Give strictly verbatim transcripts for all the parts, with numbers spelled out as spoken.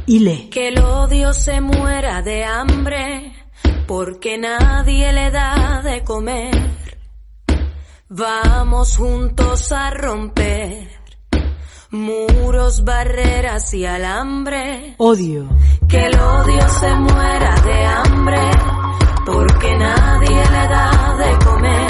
y lee. Que el odio se muera de hambre, porque nadie le da de comer. Vamos juntos a romper muros, barreras y alambre. Odio. Que el odio se muera de hambre, porque nadie le da de comer.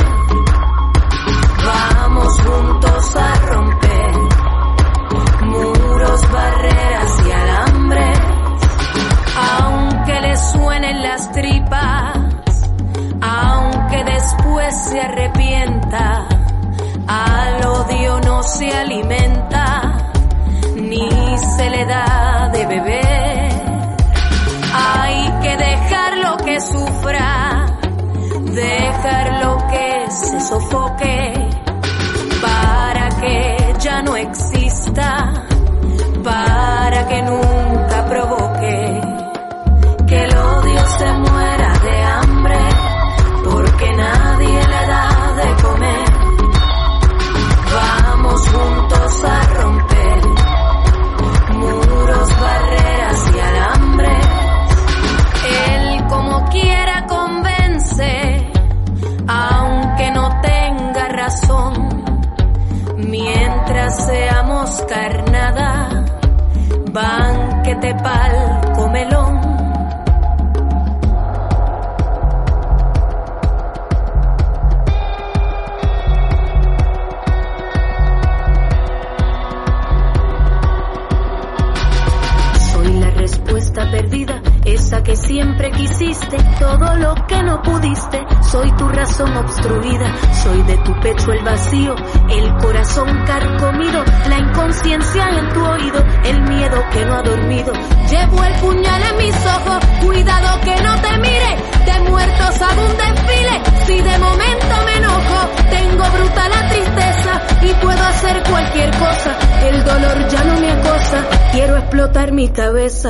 Vamos juntos a romper muros, barreras y alambres. Aunque le suenen las tripas, aunque después se arrepienta, al odio no se alimenta, ni se le da de beber. Hay que dejarlo que sufra, dejarlo que se sofoque, para que ya no exista, para que nunca provoque. Que el odio se muera de hambre, porque nadie le da de comer. Vamos juntos a romper muros, barreras y alambres. Él como quiera convence, aunque no tenga razón. Mientras seamos carnada, banquete pa'l comelón. Perdida, esa que siempre quisiste, todo lo que no pudiste. Soy tu razón obstruida, soy de tu pecho el vacío, el corazón carcomido, la inconsciencia en tu oído, el miedo que no ha dormido. Llevo el puñal en mis ojos, cuidado que no te mire, de muertos hago un desfile. Si de momento me enojo, tengo bruta la tristeza y puedo hacer cualquier cosa. El dolor ya no me acosa, quiero explotar mi cabeza.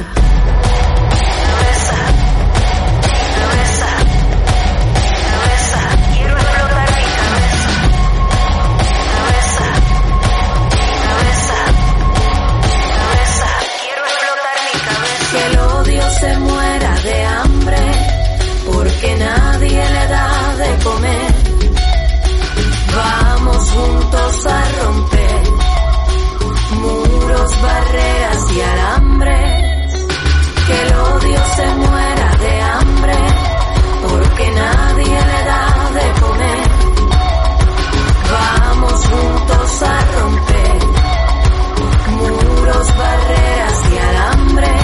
Se muera de hambre, porque nadie le da de comer. Vamos juntos a romper muros, barreras y alambres. Que el odio se muera de hambre, porque nadie le da de comer. Vamos juntos a romper muros, barreras y alambres.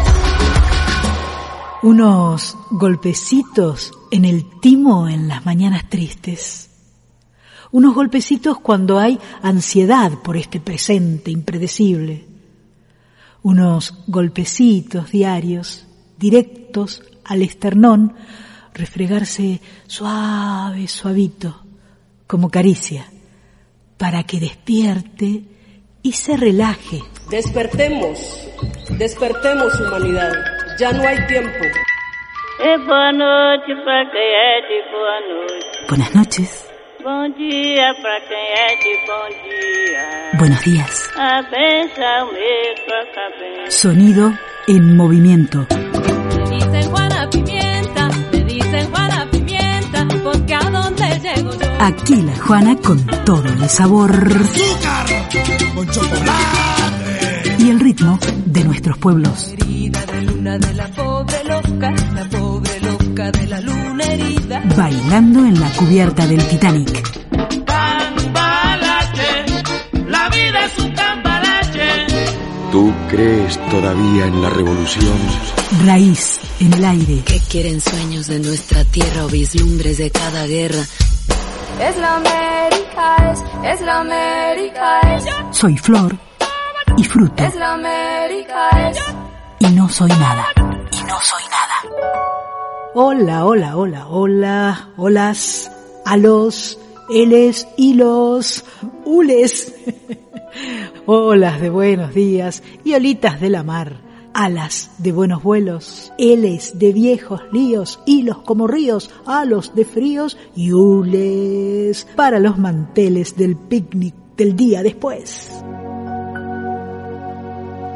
Unos golpecitos en el timo en las mañanas tristes. Unos golpecitos cuando hay ansiedad por este presente impredecible. Unos golpecitos diarios, directos al esternón, refregarse suave, suavito, como caricia, para que despierte y se relaje. Despertemos, despertemos humanidad. Já não há tempo. É boa noite pra quem é de boa noite. Buenas noches. Bom dia pra quem é de bom dia. Buenos días. A benção me toca bem. Sonido en movimiento. Me dicen Juana Pimienta, me dicen Juana Pimienta, porque a dónde llego yo. Aquí la Juana con todo el sabor. Azúcar con chocolate. Y el ritmo de nuestros pueblos. De luna de la pobre loca, la pobre loca de la luna herida. Bailando en la cubierta del Titanic. Cambalache, la vida es un cambalache. ¿Tú crees todavía en la revolución? Raíz en el aire. ¿Qué quieren sueños de nuestra tierra o vislumbres de cada guerra? Es la América, es, es la América, es. Soy flor y fruto. Es la América, es. Y no soy nada. Y no soy nada. Hola, hola, hola, hola, holas, alos, eles, hilos, hules. Olas de buenos días y olitas de la mar. Alas de buenos vuelos, eles de viejos líos, hilos como ríos, halos de fríos y hules para los manteles del picnic del día después.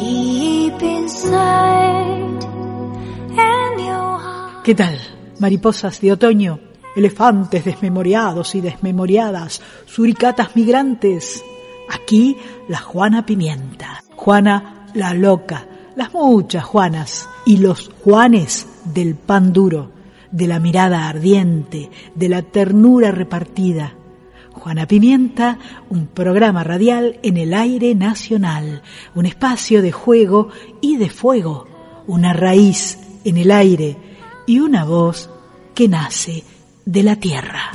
deep inside. And your heart. ¿Qué tal? Mariposas de otoño, elefantes desmemoriados y desmemoriadas, suricatas migrantes. Aquí la Juana Pimienta, Juana la loca, las muchas Juanas y los Juanes del pan duro, de la mirada ardiente, de la ternura repartida. Juana Pimienta, un programa radial en el aire nacional, un espacio de juego y de fuego, una raíz en el aire y una voz que nace de la tierra.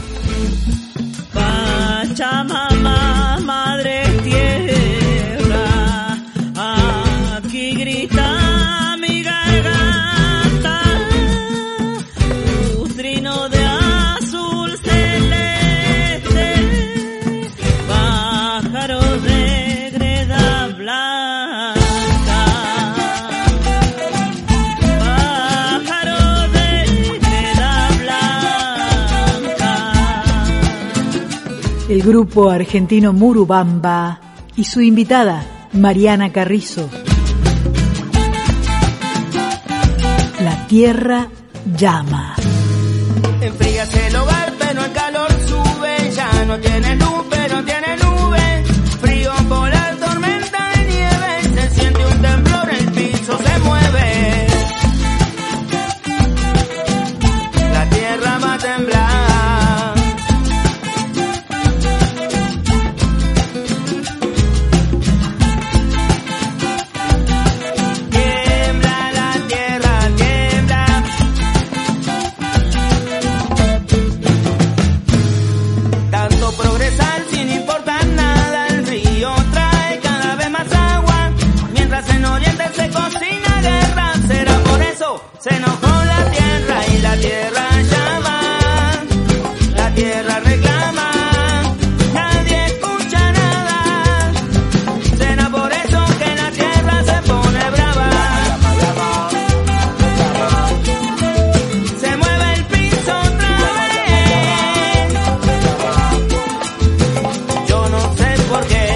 Pachamama, madre tierra, aquí grita mi garganta, tu trino de azul celeste, pájaros de greda blanca, pájaros de greda blanca. El grupo argentino Murubamba y su invitada Mariana Carrizo. La tierra llama. Enfríase el hogar, pero el calor sube. Ya no tiene luz, pero tiene nube. Frío polar, tormenta de nieve. Se siente un temblor, el piso se mueve. La tierra va a temblar. Se enojó la tierra y la tierra llama, la tierra reclama, nadie escucha nada, será por eso que la tierra se pone brava. Se mueve el piso otra vez, yo no sé por qué.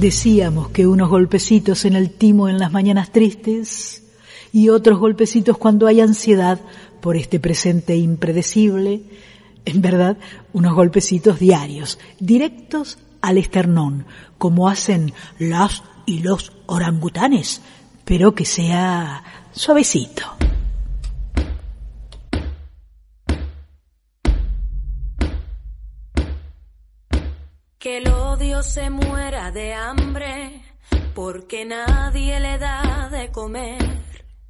Decíamos que unos golpecitos en el timo en las mañanas tristes y otros golpecitos cuando hay ansiedad por este presente impredecible. En verdad, unos golpecitos diarios, directos al esternón, como hacen las y los orangutanes, pero que sea suavecito. Que el odio se muera de hambre, porque nadie le da de comer.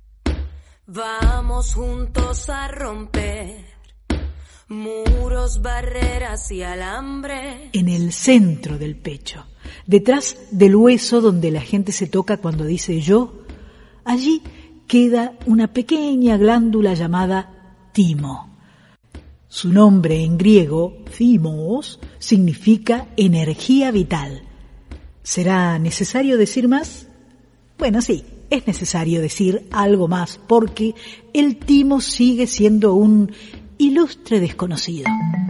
Vamos juntos a romper muros, barreras y alambre. En el centro del pecho, detrás del hueso donde la gente se toca cuando dice yo, allí queda una pequeña glándula llamada timo. Su nombre en griego, thymos, significa energía vital. ¿Será necesario decir más? Bueno, sí, es necesario decir algo más, porque el timo sigue siendo un ilustre desconocido.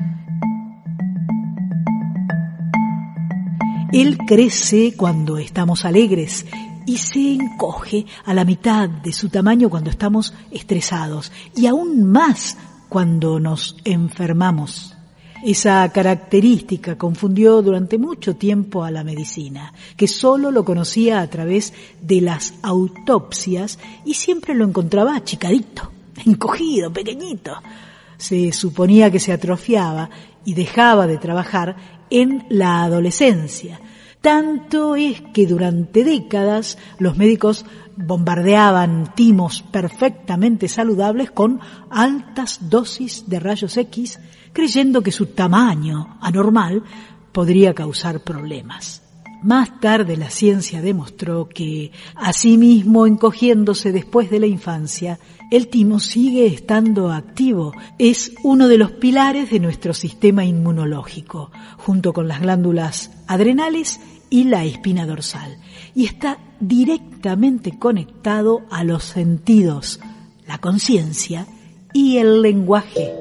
Él crece cuando estamos alegres y se encoge a la mitad de su tamaño cuando estamos estresados y aún más cuando nos enfermamos. Esa característica confundió durante mucho tiempo a la medicina, que solo lo conocía a través de las autopsias y siempre lo encontraba achicadito, encogido, pequeñito. Se suponía que se atrofiaba y dejaba de trabajar en la adolescencia. Tanto es que durante décadas los médicos bombardeaban timos perfectamente saludables con altas dosis de rayos X, creyendo que su tamaño anormal podría causar problemas. Más tarde la ciencia demostró que, asimismo encogiéndose después de la infancia, el timo sigue estando activo. Es uno de los pilares de nuestro sistema inmunológico, junto con las glándulas adrenales y la espina dorsal, y está directamente conectado a los sentidos, la conciencia y el lenguaje.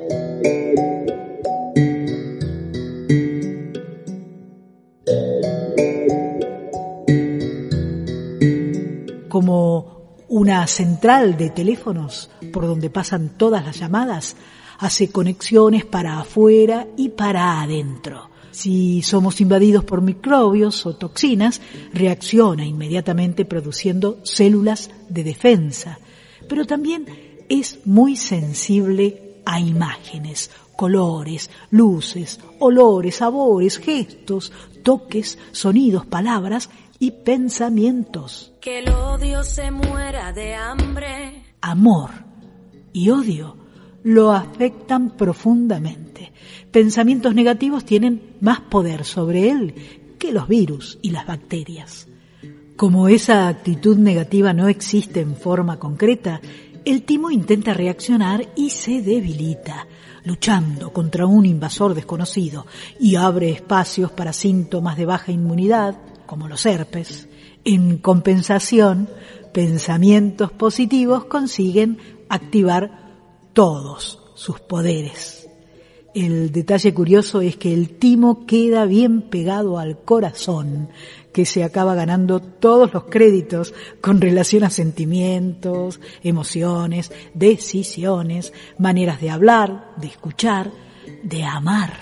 Como una central de teléfonos por donde pasan todas las llamadas, hace conexiones para afuera y para adentro. Si somos invadidos por microbios o toxinas, reacciona inmediatamente produciendo células de defensa, pero también es muy sensible a imágenes, colores, luces, olores, sabores, gestos, toques, sonidos, palabras y pensamientos. Que el odio se muera de hambre. Amor y odio lo afectan profundamente. Pensamientos negativos tienen más poder sobre él que los virus y las bacterias. Como esa actitud negativa no existe en forma concreta, el timo intenta reaccionar y se debilita, luchando contra un invasor desconocido, y abre espacios para síntomas de baja inmunidad, como los herpes. En compensación, pensamientos positivos consiguen activar todos sus poderes. El detalle curioso es que el timo queda bien pegado al corazón, que se acaba ganando todos los créditos con relación a sentimientos, emociones, decisiones, maneras de hablar, de escuchar, de amar.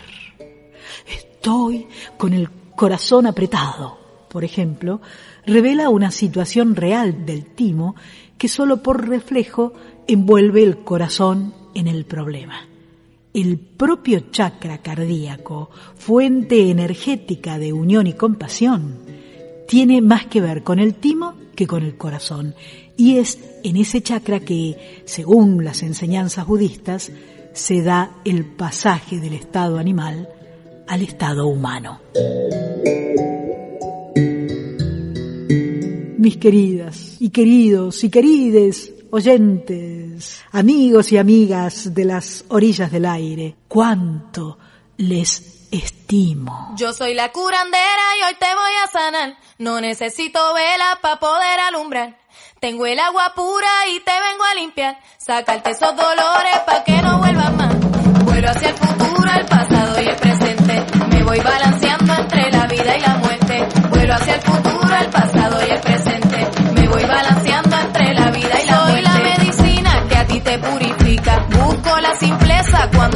Estoy con el corazón apretado, por ejemplo, revela una situación real del timo que solo por reflejo envuelve el corazón en el problema. El propio chakra cardíaco, fuente energética de unión y compasión, tiene más que ver con el timo que con el corazón, y es en ese chakra que, según las enseñanzas budistas, se da el pasaje del estado animal al estado humano. Mis queridas y queridos y querides oyentes, amigos y amigas de las orillas del aire, cuánto les estimo. Yo soy la curandera y hoy te voy a sanar. No necesito vela para poder alumbrar. Tengo el agua pura y te vengo a limpiar. Sacarte esos dolores pa' que no vuelvan más. Vuelo hacia el futuro, el pasado y el presente. Me voy balanceando entre la vida y la muerte. Vuelo hacia el futuro.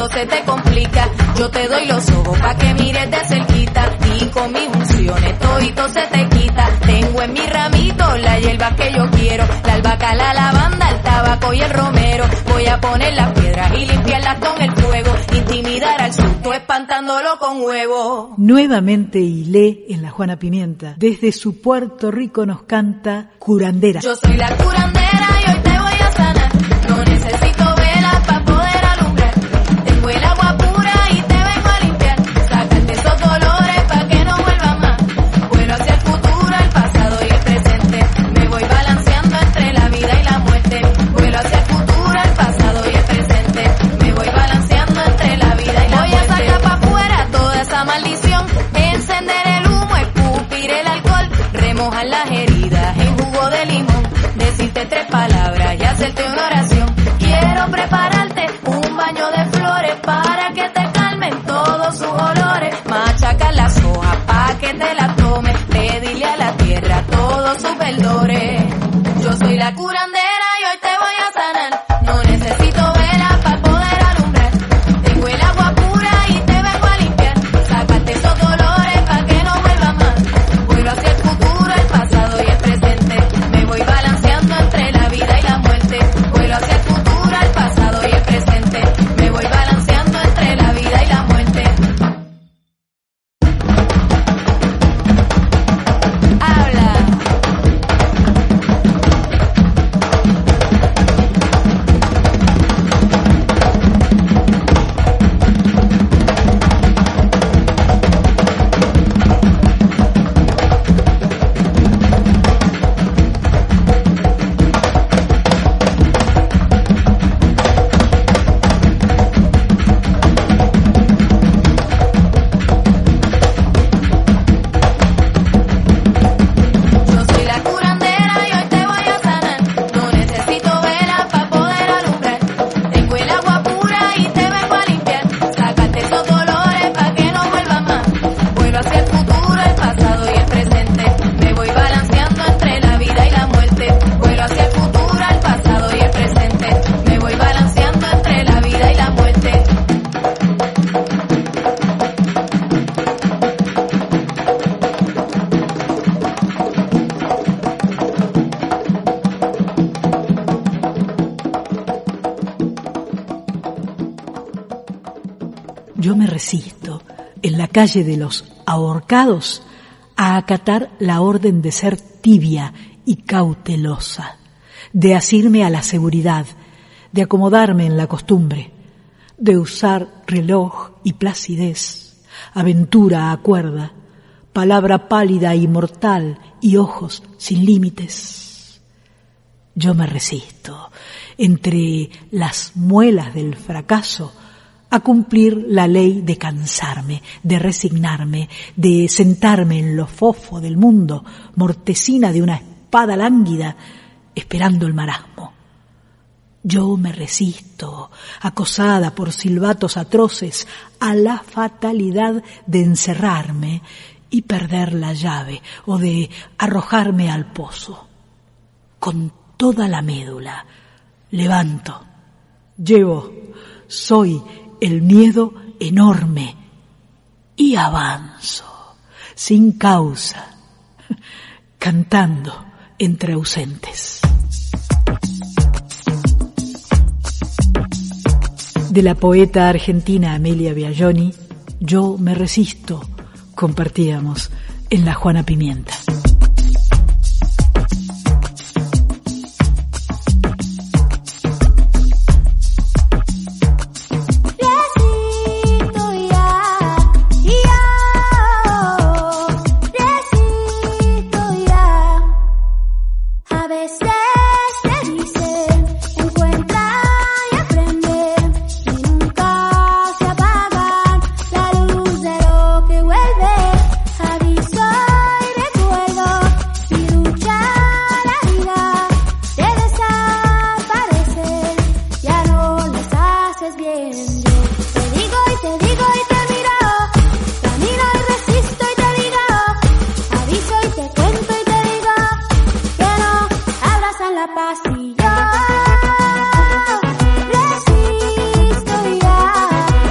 todo se te complica. Yo te doy los ojos pa' que mires de cerquita y con mis unciones todito se te quita. Tengo en mi ramito la hierba que yo quiero, la albahaca, la lavanda, el tabaco y el romero. Voy a poner las piedras y limpiarlas con el fuego, intimidar al susto espantándolo con huevo. Nuevamente hilé en la Juana Pimienta. Desde su Puerto Rico nos canta Curandera. Yo soy la curandera y hoy te voy a sanar. No necesito velas para poder alumbrar. Tengo el agua pura y te vengo a limpiar. Sacarte esos dolores para que no vuelvan más. Vuelo hacia el futuro, el pasado y el presente. Me voy balanceando entre la vida y la muerte. Vuelo hacia el futuro, el pasado y el presente. Me voy balanceando entre la vida y la muerte. Voy a sacar para afuera toda esa maldición. Encender el humo, escupir el alcohol. Remojar las heridas en jugo de limón. Decirte tres palabras y hacerte una oración. Quiero prepararte un baño de flores para que te calmen todos sus olores. Machacar las hojas pa' que te las tomes. Pedirle a la tierra todos sus verdores. Yo soy la curandera y hoy te voy a sanar. No necesito velas para poder alumbrar. Tengo el agua pura y te vengo a limpiar. Sácate esos dolores pa' que no vuelvan más. Vuelo hacia el futuro, el pasado y el presente. Me voy balanceando entre la vida y la muerte. Vuelo hacia el futuro, el pasado y el presente. Me voy balanceando entre la vida y la muerte. Habla. Yo soy la curandera y hoy te voy a sanar. No necesito velas para poder alumbrar. Tengo el agua pura y te vengo a limpiar. Sácate esos dolores pa' que no vuelvan más. Vuelo hacia el futuro, el pasado y el presente. Me voy balanceando entre la vida y la muerte. Vuelo hacia el futuro, el pasado y el presente. Me voy balanceando entre la vida y la muerte. Yo me resisto, en la calle de los ahorcados, a acatar la orden de ser tibia y cautelosa, de asirme a la seguridad, de acomodarme en la costumbre, de usar reloj y placidez, aventura a cuerda, palabra pálida y mortal y ojos sin límites. Yo me resisto, entre las muelas del fracaso, a cumplir la ley de cansarme, de resignarme, de sentarme en lo fofo del mundo, mortecina de una espada lánguida, esperando el marasmo. Yo me resisto, acosada por silbatos atroces, a la fatalidad de encerrarme y perder la llave o de arrojarme al pozo. Con toda la médula, levanto, llevo, soy el miedo enorme y avanzo, sin causa, cantando entre ausentes. De la poeta argentina Amelia Biagioni, Yo me resisto, compartíamos en la Juana Pimienta. Resisto ya.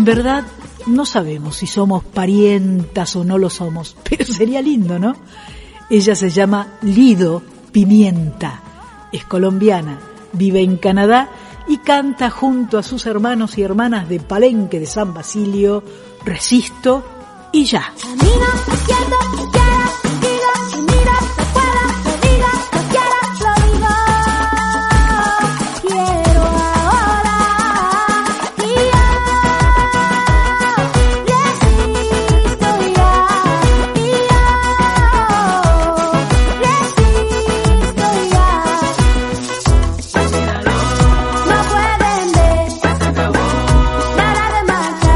En verdad, no sabemos si somos parientas o no lo somos, pero sería lindo, ¿no? Ella se llama Lido Pimienta, es colombiana, vive en Canadá y canta junto a sus hermanos y hermanas de Palenque de San Basilio, Resisto y Ya. Camina, izquierda, izquierda, diga, y mira, recuerda, lo diga, lo quiera, lo digo. Quiero ahora, y ya, resisto ya, y ya, resisto ya. No pueden ver, nada de marcha,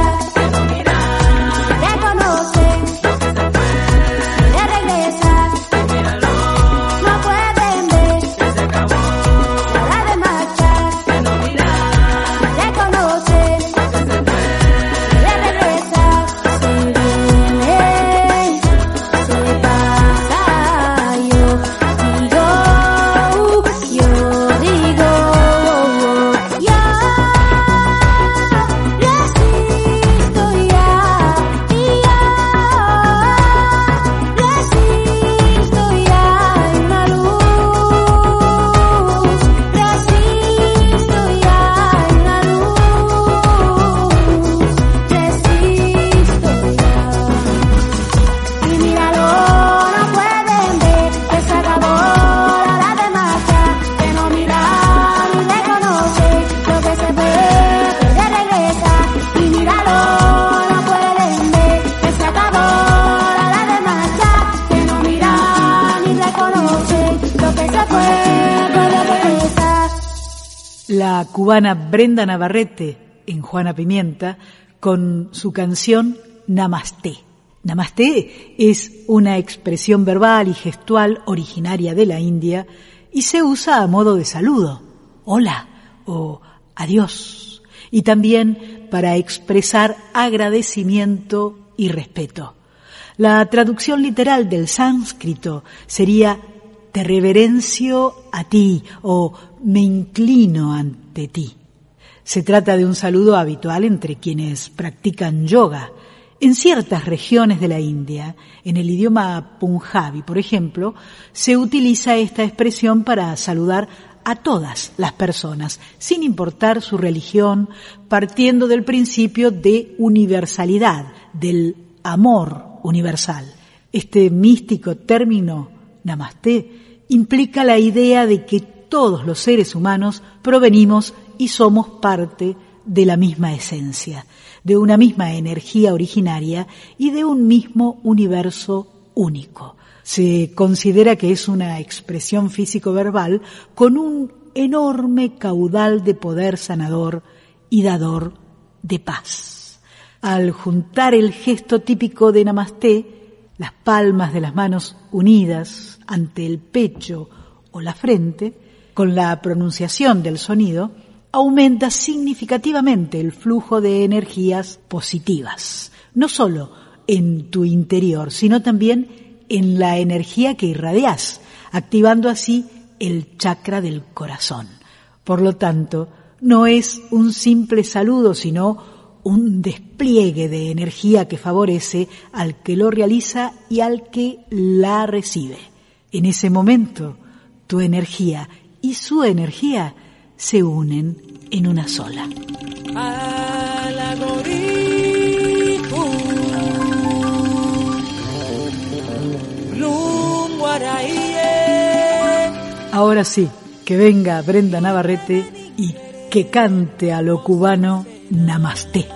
reconocen, de regresar. No pueden ver, nada de marcha, reconocen, de regresar. Se viene, se pasa, yo digo, yo digo, ya, resisto ya, y ya, resisto ya, una luz, resisto ya, una luz, resisto ya. Y míralo, no pueden ver que se acabó la hora de marchar, que no miran ni reconocen lo que se fue, que regresa. Y míralo, no pueden ver que se acabó la hora de marchar, que no miran ni reconocen lo que se fue, que regresa. La cubana Brenda Navarrete en Juana Pimienta con su canción Namasté. Namasté es una expresión verbal y gestual originaria de la India y se usa a modo de saludo, hola o adiós, y también para expresar agradecimiento y respeto. La traducción literal del sánscrito sería te reverencio a ti o me inclino ante ti. Se trata de un saludo habitual entre quienes practican yoga. En ciertas regiones de la India, en el idioma punjabi, por ejemplo, se utiliza esta expresión para saludar a todas las personas, sin importar su religión, partiendo del principio de universalidad, del amor universal. Este místico término, namasté, implica la idea de que todos los seres humanos provenimos y somos parte de la misma esencia, de una misma energía originaria y de un mismo universo único. Se considera que es una expresión físico-verbal con un enorme caudal de poder sanador y dador de paz. Al juntar el gesto típico de Namasté, las palmas de las manos unidas ante el pecho o la frente, con la pronunciación del sonido, aumenta significativamente el flujo de energías positivas, no solo en tu interior, sino también en la energía que irradias, activando así el chakra del corazón. Por lo tanto, no es un simple saludo, sino un despliegue de energía que favorece al que lo realiza y al que la recibe. En ese momento, tu energía y su energía se unen en una sola. Ahora sí, que venga Brenda Navarrete y que cante a lo cubano Namasté.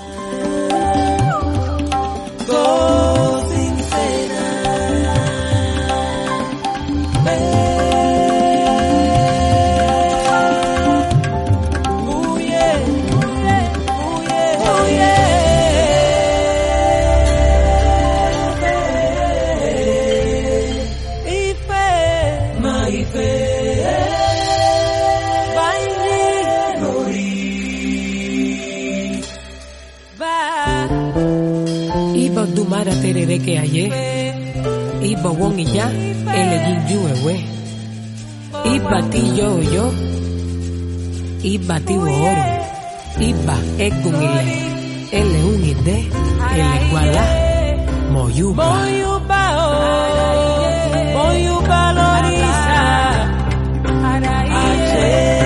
Dumara terere que ayer iba won y ya el yin yuewe iba ti yo yo iba ti oro iba egun ile L un y D, L igual a Moyuba. Moyuba, oh, Moyuba Lorisa, Ache.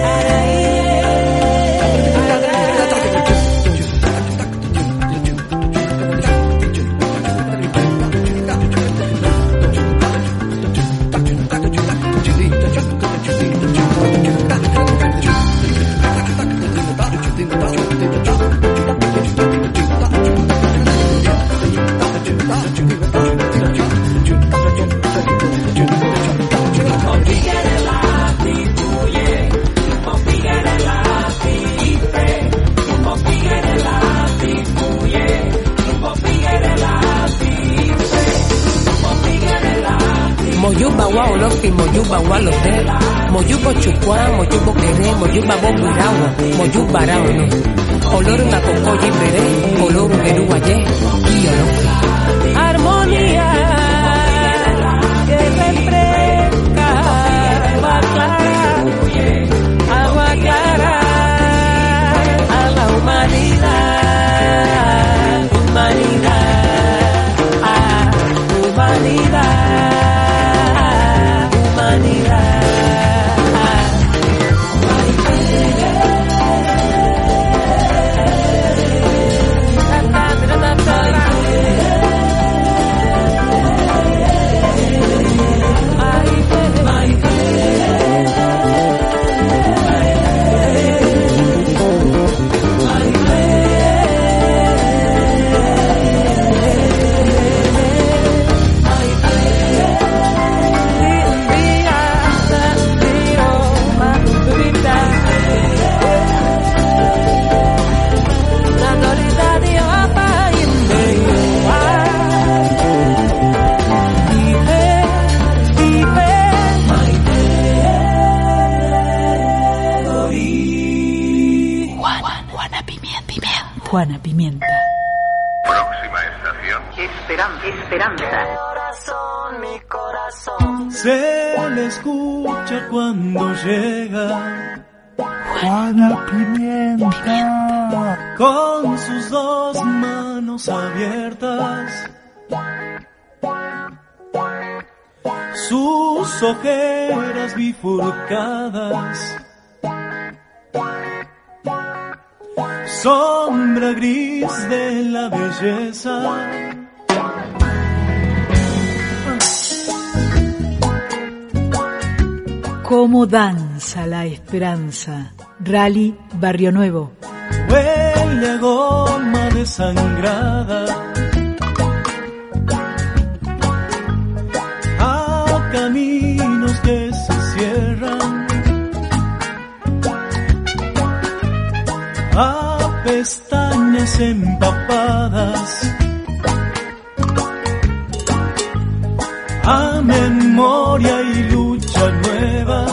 Moyuba guau lofi, moyuba guau lote, moyubo chukwa, moyubo quere, moyuba bobu irawa, moyuba rao no. Oloru na cocoyi bere, oloru beruaye, y olofi. Armonía que refresca, agua clara, agua clara a la humanidad, humanidad, ah, humanidad. Juana Pimienta. Próxima estación. Esperanza. Esperanza. Corazón, mi corazón. Se le escucha cuando llega Juana Pimienta. Pimienta. Con sus dos manos abiertas, sus ojeras bifurcadas, sombra gris de la belleza. Cómo danza la esperanza. Rally Barrio Nuevo. Huele a goma desangrada, a caminos que se cierran, a pestañas empapadas, a memoria y lucha nueva.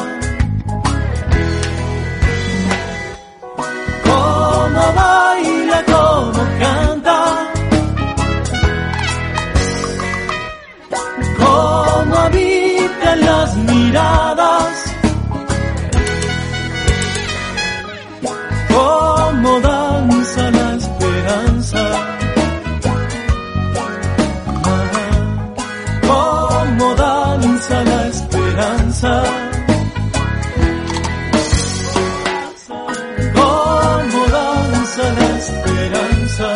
Como baila, como canta, como habita en las miradas, como danza la esperanza, como danza la esperanza. La esperanza,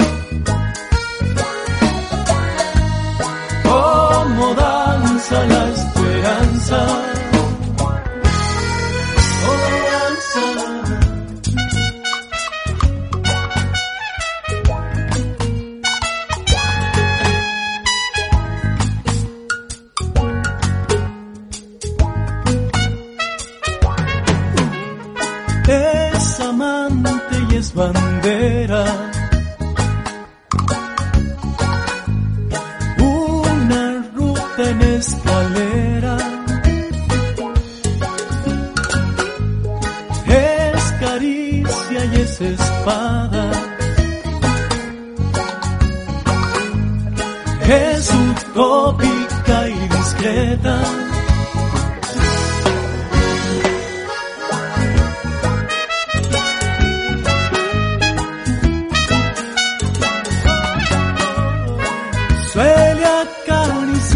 como danza la esperanza, como danza. Es amante y es bandera, una ruta en escalera, es caricia y es espada, es utópica y discreta.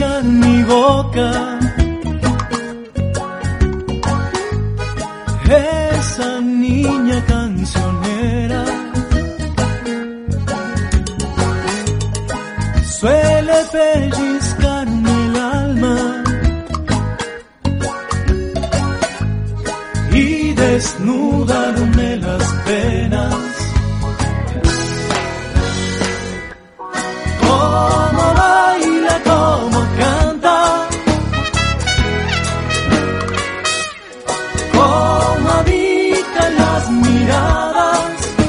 en mi boca. Esa niña cancionera suele pellizcarme el alma y desnudarme las penas. Como baila, como canta, como habita las miradas,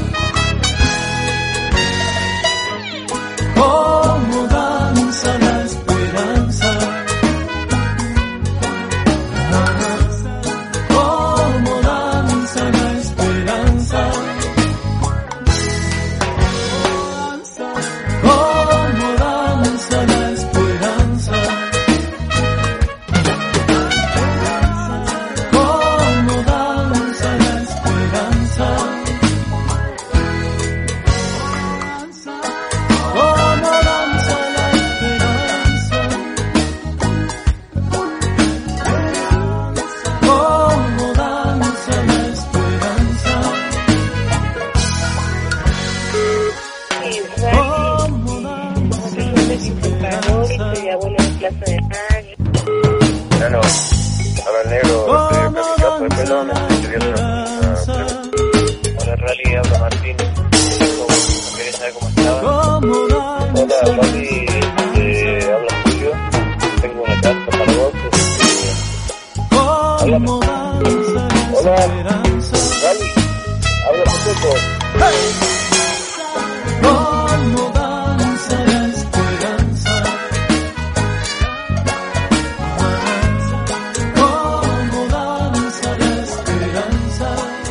como danza la esperanza, como danza la esperanza, como danza la esperanza, como danza la esperanza, como danza la esperanza, como danza la esperanza. Bueno, ahora el negro, estoy en Capicazo de Pelón, estoy viendo una pregunta. Hola, Rally, habla Martín. ¿Querés saber cómo estaba? Hola, Rally, eh, habla Julio. Tengo una carta para vos. Háblame. Hola, Rally, habla poco. Como danza la esperanza, como danza la esperanza,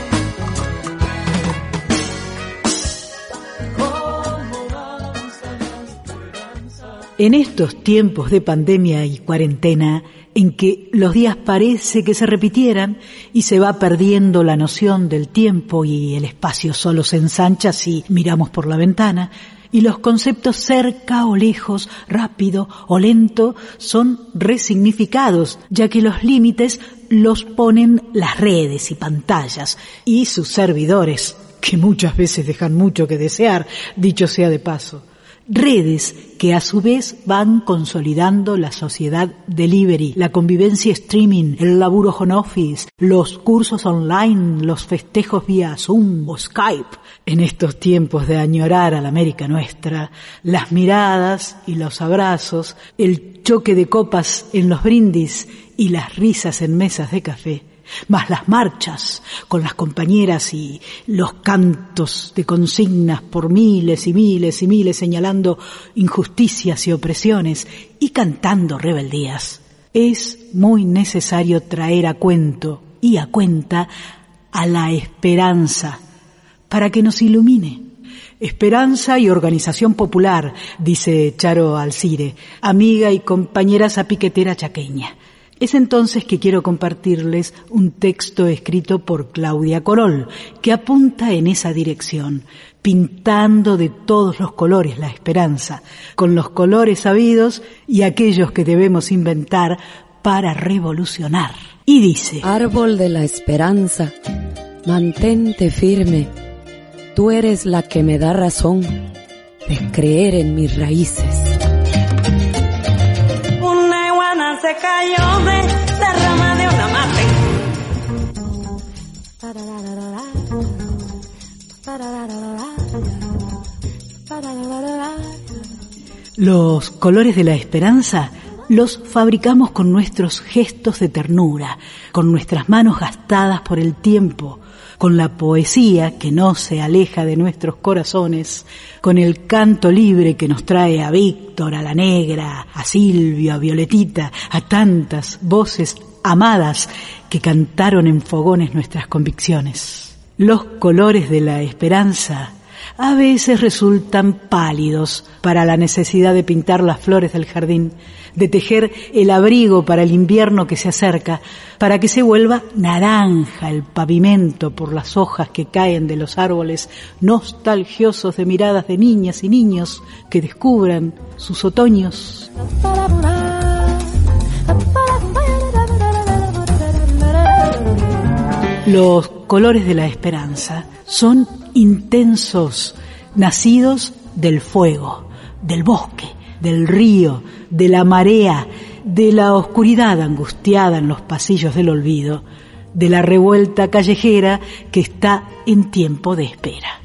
como danza la esperanza. En estos tiempos de pandemia y cuarentena, en que los días parece que se repitieran y se va perdiendo la noción del tiempo y el espacio solo se ensancha si miramos por la ventana, y los conceptos cerca o lejos, rápido o lento son resignificados, ya que los límites los ponen las redes y pantallas y sus servidores, que muchas veces dejan mucho que desear, dicho sea de paso. Redes que a su vez van consolidando la sociedad delivery, la convivencia streaming, el laburo home office, los cursos online, los festejos vía Zoom o Skype. En estos tiempos de añorar a la América nuestra, las miradas y los abrazos, el choque de copas en los brindis y las risas en mesas de café, más las marchas con las compañeras y los cantos de consignas por miles y miles y miles señalando injusticias y opresiones y cantando rebeldías. Es muy necesario traer a cuento y a cuenta a la esperanza para que nos ilumine. Esperanza y organización popular, dice Charo Alcire, amiga y compañera zapiquetera chaqueña. Es entonces que quiero compartirles un texto escrito por Claudia Corol, que apunta en esa dirección, pintando de todos los colores la esperanza, con los colores sabidos y aquellos que debemos inventar para revolucionar. Y dice: árbol de la esperanza, mantente firme, tú eres la que me da razón de creer en mis raíces. Una iguana se cayó de la rama de una mate. Los colores de la esperanza los fabricamos con nuestros gestos de ternura, con nuestras manos gastadas por el tiempo, con la poesía que no se aleja de nuestros corazones, con el canto libre que nos trae a Víctor, a la Negra, a Silvio, a Violetita, a tantas voces amadas que cantaron en fogones nuestras convicciones. Los colores de la esperanza a veces resultan pálidos para la necesidad de pintar las flores del jardín, de tejer el abrigo para el invierno que se acerca, para que se vuelva naranja el pavimento por las hojas que caen de los árboles, nostalgiosos de miradas de niñas y niños que descubran sus otoños. Los colores de la esperanza son intensos, nacidos del fuego, del bosque, del río, de la marea, de la oscuridad angustiada en los pasillos del olvido, de la revuelta callejera que está en tiempo de espera.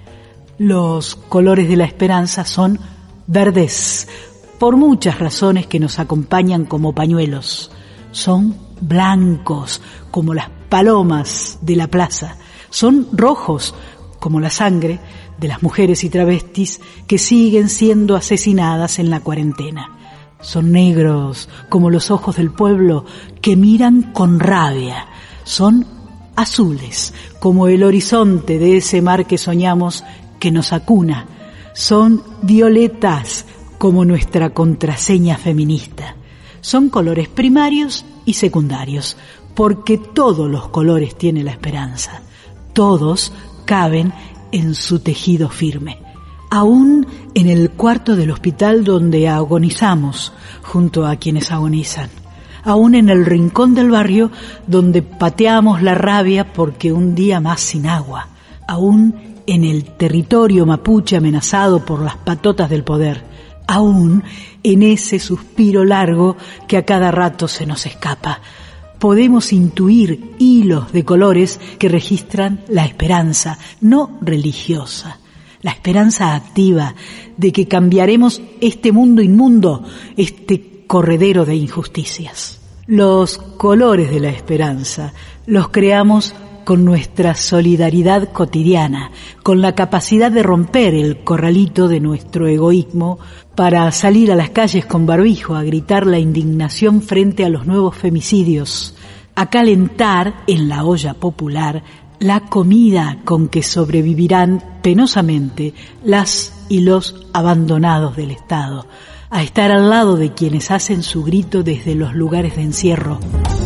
Los colores de la esperanza son verdes, por muchas razones que nos acompañan como pañuelos. Son blancos, como las palomas de la plaza. Son rojos, como la sangre de las mujeres y travestis que siguen siendo asesinadas en la cuarentena. Son negros, como los ojos del pueblo que miran con rabia. Son azules, como el horizonte de ese mar que soñamos que nos acuna. Son violetas, como nuestra contraseña feminista. Son colores primarios y secundarios, porque todos los colores tiene la esperanza. Todos caben en su tejido firme. Aún en el cuarto del hospital donde agonizamos junto a quienes agonizan. Aún en el rincón del barrio donde pateamos la rabia porque un día más sin agua. Aún en el territorio mapuche amenazado por las patotas del poder. Aún en ese suspiro largo que a cada rato se nos escapa. Podemos intuir hilos de colores que registran la esperanza, no religiosa, la esperanza activa de que cambiaremos este mundo inmundo, este corredero de injusticias. Los colores de la esperanza los creamos con nuestra solidaridad cotidiana, con la capacidad de romper el corralito de nuestro egoísmo para salir a las calles con barbijo a gritar la indignación frente a los nuevos femicidios, a calentar en la olla popular la comida con que sobrevivirán penosamente las y los abandonados del Estado, a estar al lado de quienes hacen su grito desde los lugares de encierro.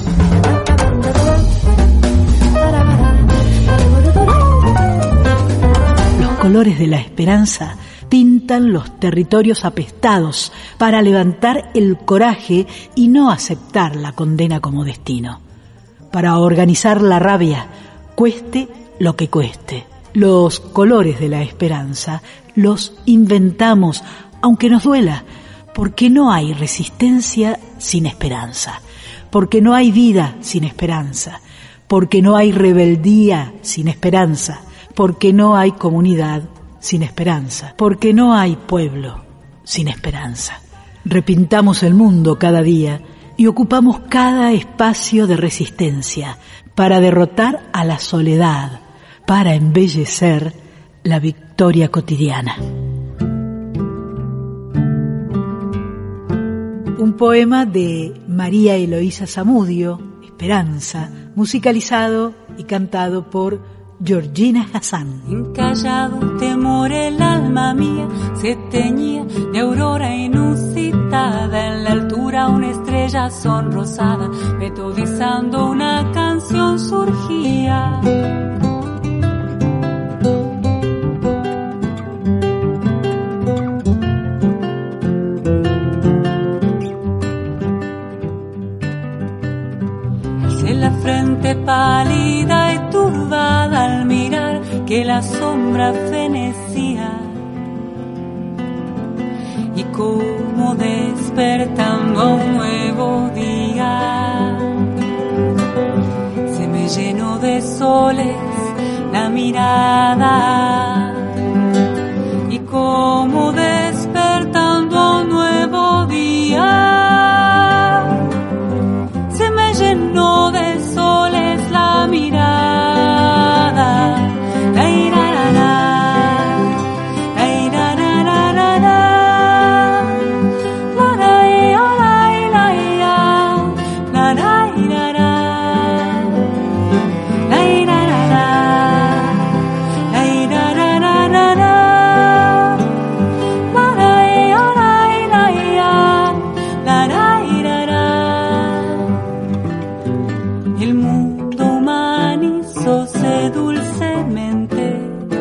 Los colores de la esperanza pintan los territorios apestados para levantar el coraje y no aceptar la condena como destino, para organizar la rabia, cueste lo que cueste. Los colores de la esperanza los inventamos, aunque nos duela, porque no hay resistencia sin esperanza, porque no hay vida sin esperanza, porque no hay rebeldía sin esperanza, porque no hay comunidad sin esperanza, porque no hay pueblo sin esperanza. Repintamos el mundo cada día y ocupamos cada espacio de resistencia para derrotar a la soledad, para embellecer la victoria cotidiana. Un poema de María Eloísa Zamudio, Esperanza, musicalizado y cantado por Georgina Hassan. Encallado temor el alma mía se teñía de aurora inusitada. En la altura una estrella sonrosada, metodizando una canción surgía. Hice la frente pálida y turbada al mirar que la sombra fenecía, y como despertando a un nuevo día se me llenó de soles la mirada, y como despertando a un nuevo día se me llenó de soles la mirada. La irarara, la irarara, la la la la la irara, la irarara, la irarara, la la la irara. El mundo humanizóse dulcemente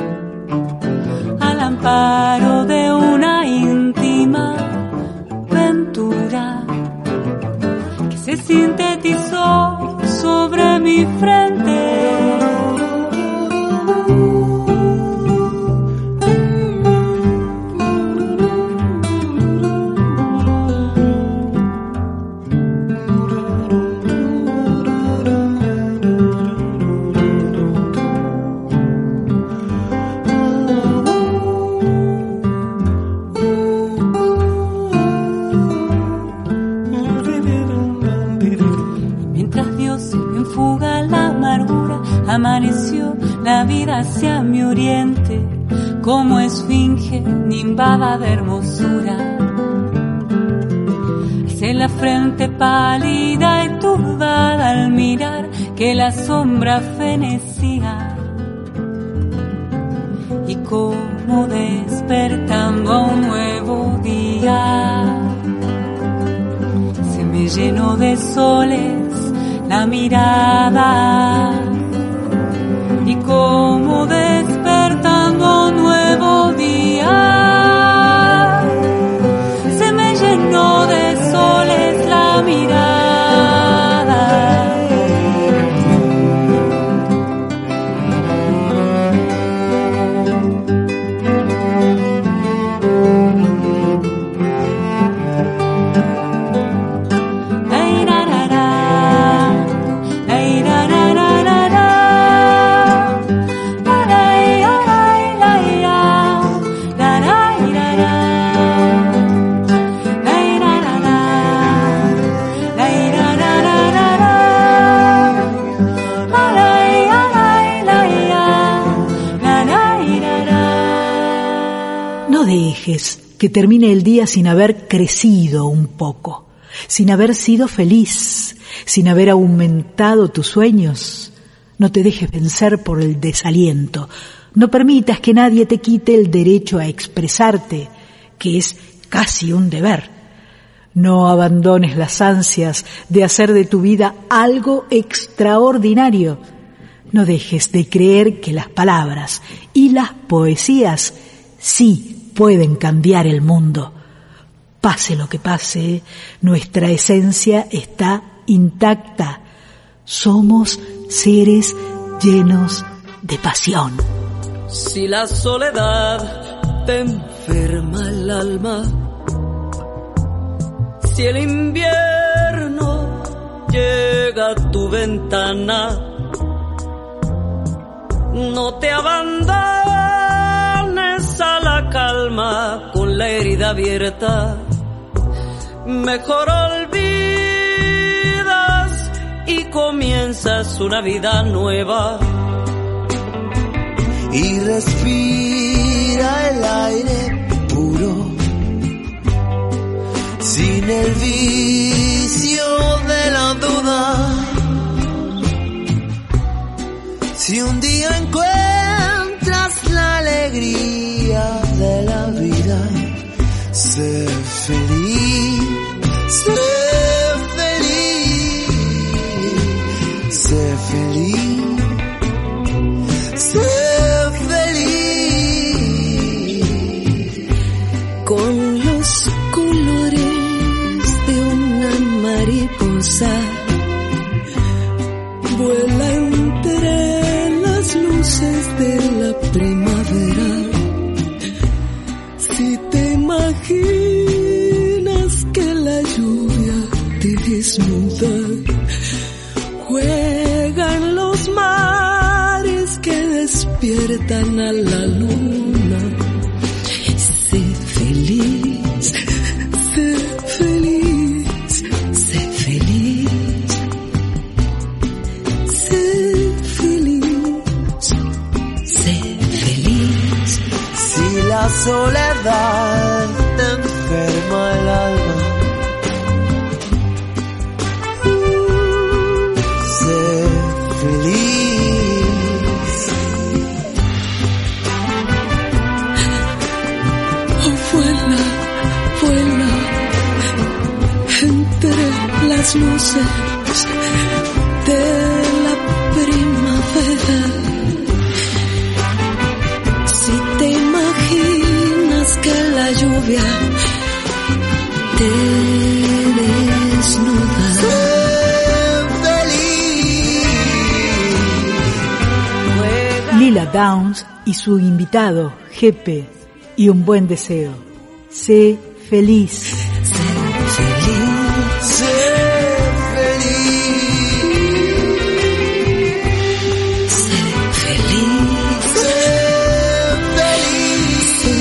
al amparo de una íntima ventura que se sintetizó sobre mi frente. la vida hacia mi oriente, como esfinge nimbada de hermosura. Alcé la frente pálida y turbada al mirar que la sombra fenecía, y como despertando a un nuevo día, se me llenó de soles la mirada, y como despertando a un nuevo día, se me llenó de soles la mirada. Que termine el día sin haber crecido un poco, sin haber sido feliz, sin haber aumentado tus sueños. No te dejes vencer por el desaliento. No permitas que nadie te quite el derecho a expresarte, que es casi un deber. No abandones las ansias de hacer de tu vida algo extraordinario. No dejes de creer que las palabras y las poesías sí pueden cambiar el mundo. Pase lo que pase, nuestra esencia está intacta. Somos seres llenos de pasión. Si la soledad te enferma el alma, si el invierno llega a tu ventana, no te abandones a la calma con la herida abierta. Mejor olvidas y comienzas una vida nueva. Y respira el aire puro, sin el vicio de la duda. Si un día encuentras la alegría de la vida, sé feliz, sé feliz, sé feliz, sé feliz. Con los colores de una mariposa, vuela entre las luces de la primavera. Si te imaginas que la lluvia te desnuda, juegan los mares que despiertan a la luna. Sé feliz, sé feliz, sé feliz, sé feliz, sé feliz. Si la soledad te enferma el alma, sé feliz. Oh, vuela, vuela entre las luces de la primavera. Si te imaginas que la lluvia te desnuda, sé feliz. Lila Downs y su invitado, Jepe, y un buen deseo. Sé feliz. Sé feliz, sé feliz, sé feliz, sé feliz, sé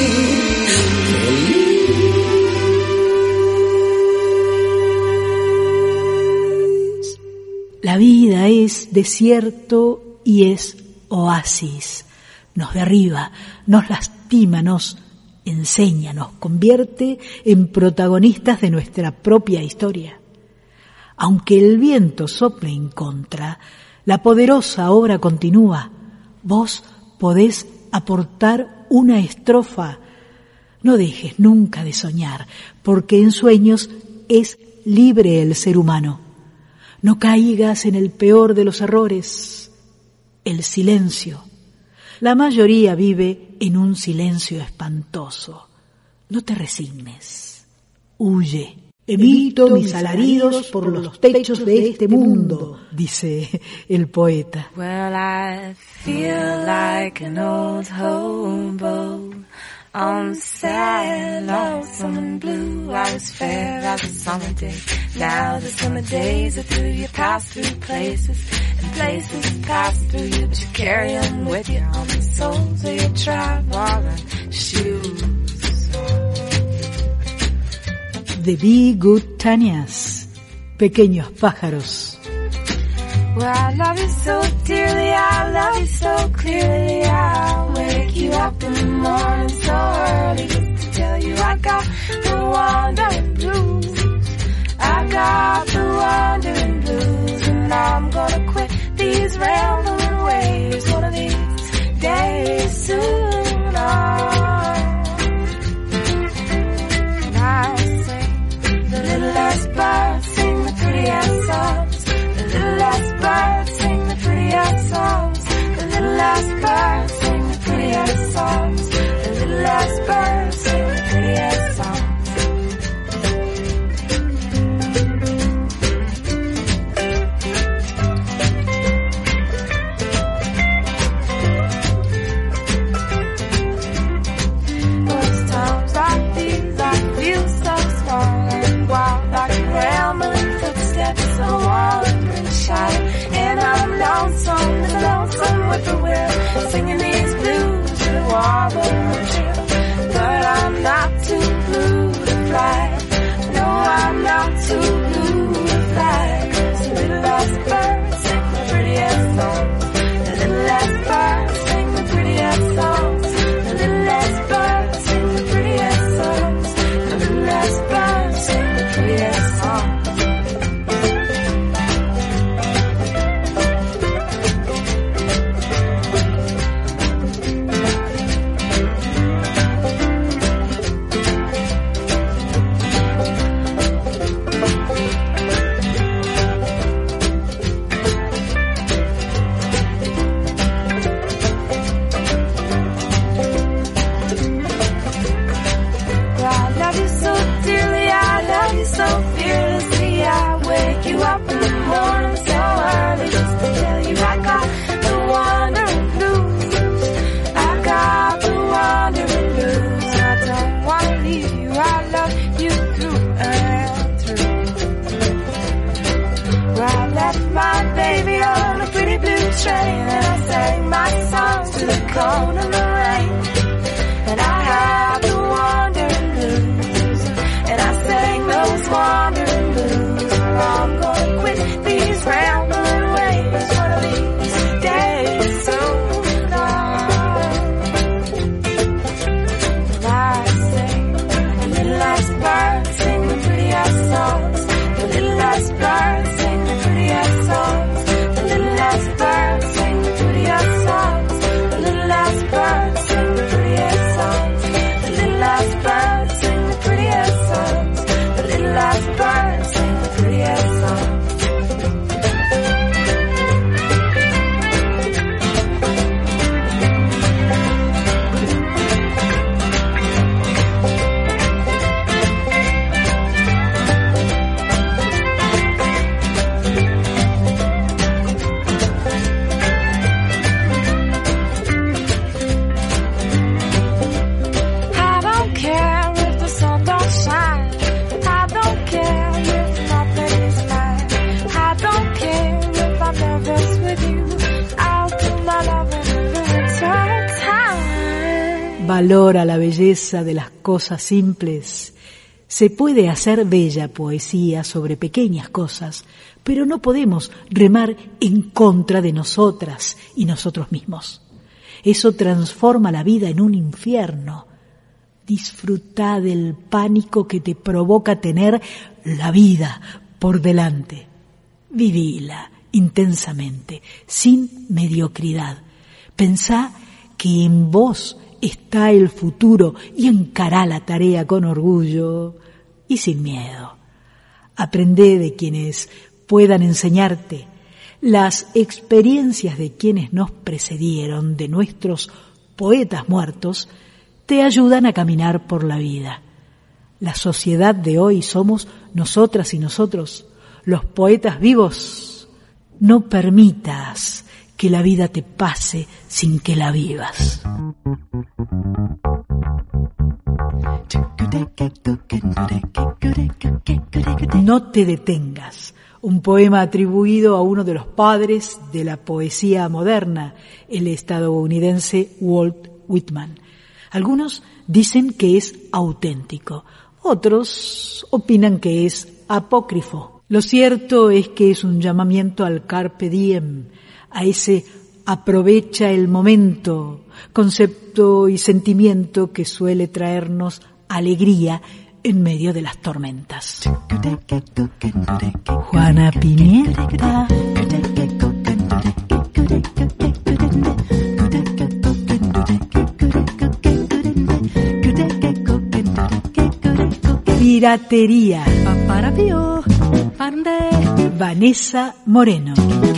feliz. La vida es desierto y es oasis. Nos derriba, nos lastima, nos enseña, nos convierte en protagonistas de nuestra propia historia. Aunque el viento sople en contra, la poderosa obra continúa. Vos podés aportar una estrofa. No dejes nunca de soñar, porque en sueños es libre el ser humano. No caigas en el peor de los errores, el silencio. La mayoría vive en un silencio espantoso. No te resignes, huye. Emito mis alaridos por los techos de este mundo, dice el poeta. Well, I feel like an old hobo on sad, lonesome and blue. I was fair as a summer day. Now the summer days are through. You pass through places, and places pass through you, but you carry them with you on the soles of your traveling shoes. The Be Good Tanias, Pequeños Pájaros. Well, I love you so dearly, I love you so clearly. I'll wake you up in the morning so early just to tell you I got the wandering blues. I got the wandering blues, and I'm gonna quit these rambling ways one of these days soon. And I sing the littlest bird, sing the prettiest songs. The littlest bird, sing the prettiest songs. The littlest bird, sing the prettiest songs. The littlest bird, sing the prettiest songs. Those times like these, I feel so strong and wild, like rambling footsteps, so wandering shy. And I'm lonesome, and lonesome with the wind, singing these blues to the warble chill. But I'm not too blue to fly. No, I'm not too blue to fly. 'Cause the littlest bird sing the prettiest songs. The littlest bird sing the prettiest songs. The littlest bird sing the prettiest songs. The littlest bird sing the prettiest songs. Train, and I sang my songs to the cold and the rain, and I had the wandering blues, and I sang those wandering blues. I'm gonna quit these rambling ways one of these days soon. And I sing the littlest bird, sing the prettiest songs. The littlest bird, sing the prettiest songs. The littlest bird, sing the prettiest songs. The littlest bird, sing the prettiest songs. The littlest bird, sing the prettiest songs. The littlest bird, sing the prettiest songs. Valora la belleza de las cosas simples. Se puede hacer bella poesía sobre pequeñas cosas, pero no podemos remar en contra de nosotras y nosotros mismos. Eso transforma la vida en un infierno. Disfruta del pánico que te provoca tener la vida por delante. Vivila intensamente, sin mediocridad. Pensá que en vos está el futuro y encará la tarea con orgullo y sin miedo. Aprendé de quienes puedan enseñarte. Las experiencias de quienes nos precedieron, de nuestros poetas muertos, te ayudan a caminar por la vida. La sociedad de hoy somos nosotras y nosotros, los poetas vivos. No permitas que la vida te pase sin que la vivas. No te detengas. Un poema atribuido a uno de los padres de la poesía moderna, el estadounidense Walt Whitman. Algunos dicen que es auténtico, otros opinan que es apócrifo. Lo cierto es que es un llamamiento al carpe diem, a ese aprovecha el momento, concepto y sentimiento que suele traernos alegría en medio de las tormentas. Juana Pimienta. Piratería. Vanessa Moreno.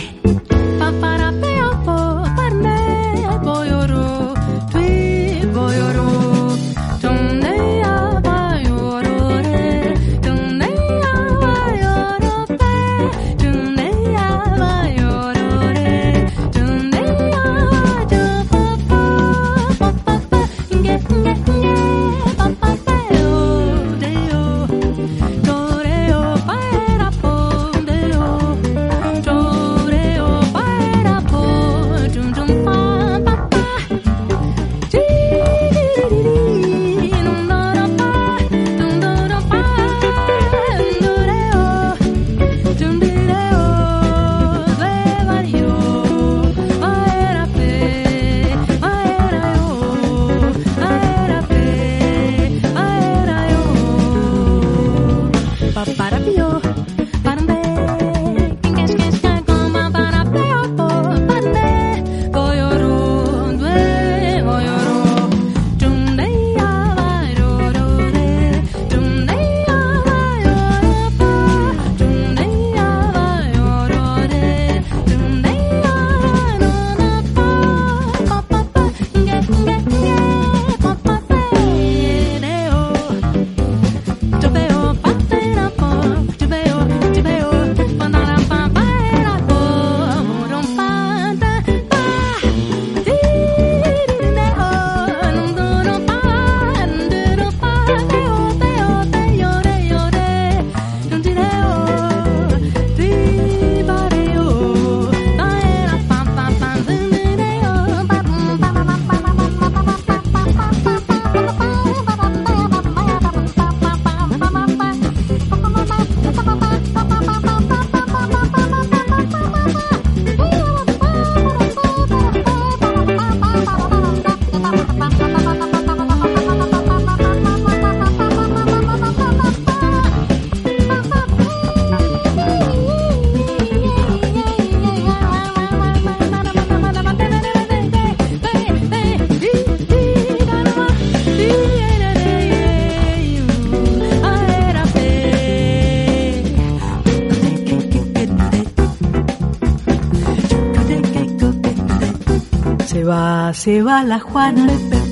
Se va, se va la Juana.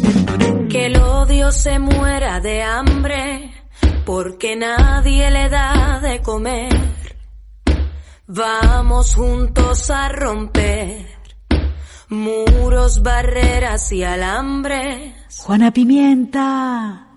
Que el odio se muera de hambre, porque nadie le da de comer. Vamos juntos a romper muros, barreras y alambres. Juana Pimienta.